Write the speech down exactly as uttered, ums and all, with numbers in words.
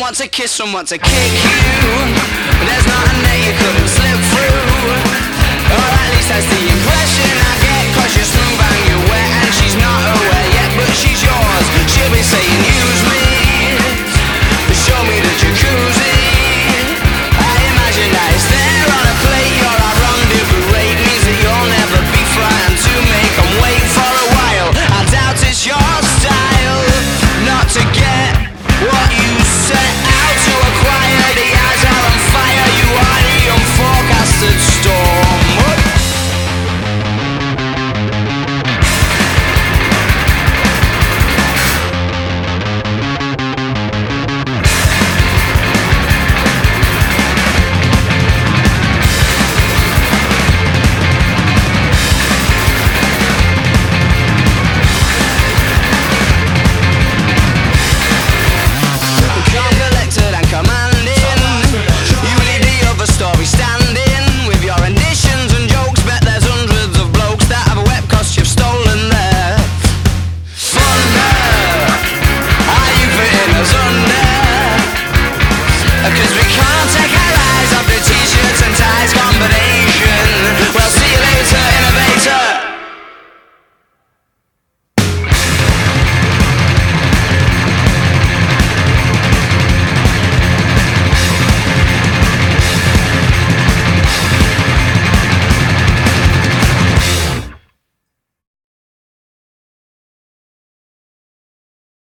want to kiss, some want to kick you. There's not a net you couldn't slip through. Or at least that's the impression I get, cause you're smooth and you're wet, and she's not aware yet, but she's yours. She'll be saying use me.